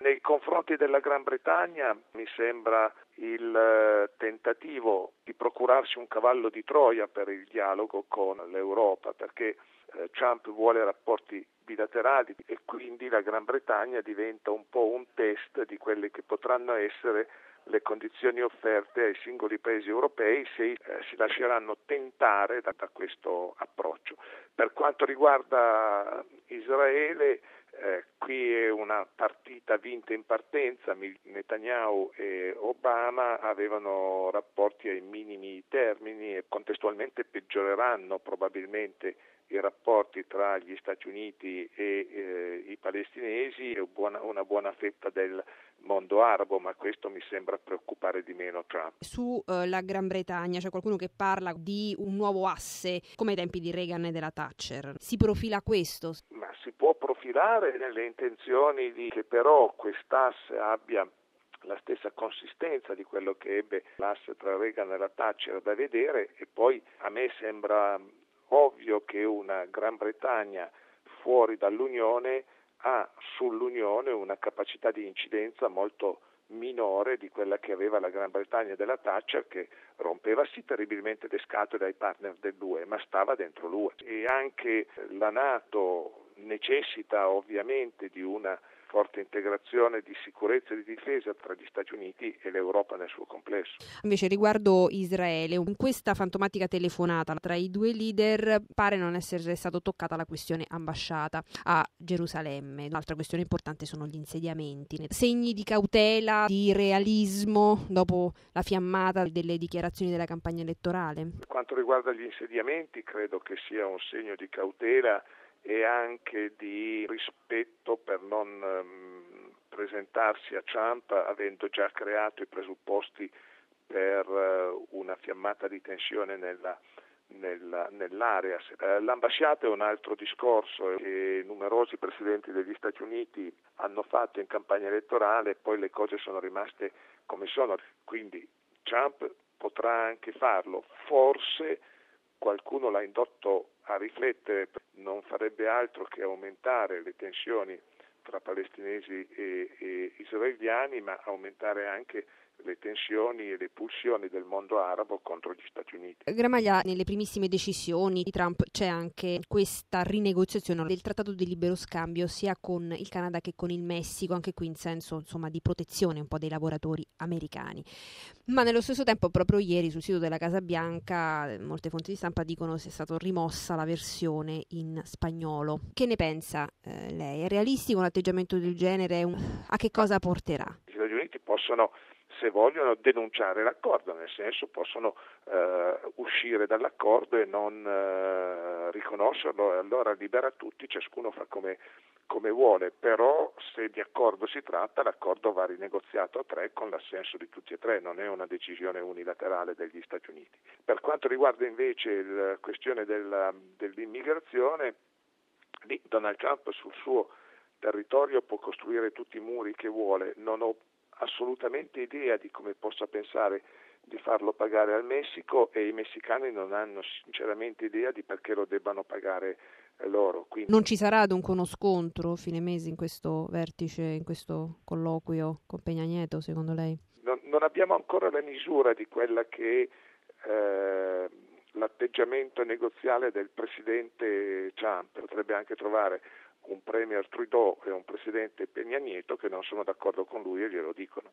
Nei confronti della Gran Bretagna mi sembra il tentativo di procurarsi un cavallo di Troia per il dialogo con l'Europa, perché Trump vuole rapporti bilaterali e quindi la Gran Bretagna diventa un po' un test di quelle che potranno essere le condizioni offerte ai singoli paesi europei se si lasceranno tentare da questo approccio. Per quanto riguarda Israele, qui è una partita vinta in partenza. Netanyahu e Obama avevano rapporti ai minimi termini e contestualmente peggioreranno probabilmente i rapporti tra gli Stati Uniti e i palestinesi e una buona fetta del mondo arabo, ma questo mi sembra preoccupare di meno Trump. La Gran Bretagna c'è qualcuno che parla di un nuovo asse come ai tempi di Reagan e della Thatcher. Si profila questo? Ma si può profilare nelle intenzioni di che però quest'asse abbia la stessa consistenza di quello che ebbe l'asse tra Reagan e la Thatcher da vedere, e poi a me sembra ovvio che una Gran Bretagna fuori dall'Unione ha sull'Unione una capacità di incidenza molto minore di quella che aveva la Gran Bretagna della Thatcher, che rompeva sì terribilmente le scatole ai partner dell'UE, ma stava dentro l'UE. E anche la NATO necessita ovviamente di una forte integrazione di sicurezza e di difesa tra gli Stati Uniti e l'Europa nel suo complesso. Invece riguardo Israele, in questa fantomatica telefonata tra i due leader pare non essere stata toccata la questione ambasciata a Gerusalemme. Un'altra questione importante sono gli insediamenti. Segni di cautela, di realismo dopo la fiammata delle dichiarazioni della campagna elettorale? Per quanto riguarda gli insediamenti, credo che sia un segno di cautela e anche di rispetto per non presentarsi a Trump avendo già creato i presupposti per una fiammata di tensione nell'area. L'ambasciata è un altro discorso che numerosi presidenti degli Stati Uniti hanno fatto in campagna elettorale e poi le cose sono rimaste come sono, quindi Trump potrà anche farlo, forse qualcuno l'ha indotto a riflettere, non farebbe altro che aumentare le tensioni tra palestinesi e israeliani, ma aumentare anche le tensioni e le pulsioni del mondo arabo contro gli Stati Uniti. Gramaglia, nelle primissime decisioni di Trump c'è anche questa rinegoziazione del trattato di libero scambio sia con il Canada che con il Messico, anche qui in senso di protezione un po' dei lavoratori americani. Ma nello stesso tempo proprio ieri sul sito della Casa Bianca molte fonti di stampa dicono sia stata rimossa la versione in spagnolo. Che ne pensa lei? È realistico un atteggiamento del genere? A che cosa porterà? Gli Stati Uniti possono, se vogliono, denunciare l'accordo, nel senso possono uscire dall'accordo e non riconoscerlo, e allora libera tutti, ciascuno fa come vuole, però se di accordo si tratta, l'accordo va rinegoziato a tre con l'assenso di tutti e tre, non è una decisione unilaterale degli Stati Uniti. Per quanto riguarda invece la questione dell'immigrazione, lì Donald Trump sul suo territorio può costruire tutti i muri che vuole, non ho assolutamente idea di come possa pensare di farlo pagare al Messico e i messicani non hanno sinceramente idea di perché lo debbano pagare loro. Quindi non ci sarà dunque uno scontro fine mese in questo vertice, in questo colloquio con Peña Nieto, secondo lei? Non abbiamo ancora la misura di quella che è l'atteggiamento negoziale del presidente Trump. Potrebbe anche trovare un premier Trudeau e un presidente Peña Nieto che non sono d'accordo con lui e glielo dicono.